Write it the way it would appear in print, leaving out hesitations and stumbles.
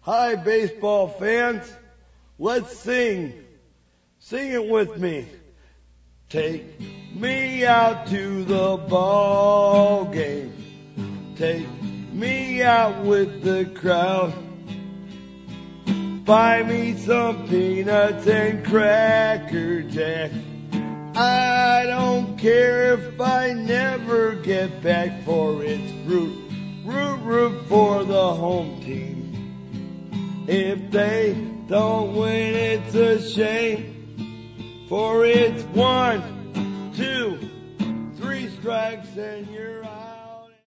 Hi, baseball fans. Let's sing. Sing it with me. Take me out to the ball game. Take me out with the crowd. Buy me some peanuts and Cracker Jack. I don't care if I never get back, for it's root for the home team. If they don't win, it's a shame, for it's 1, 2, 3 strikes and you're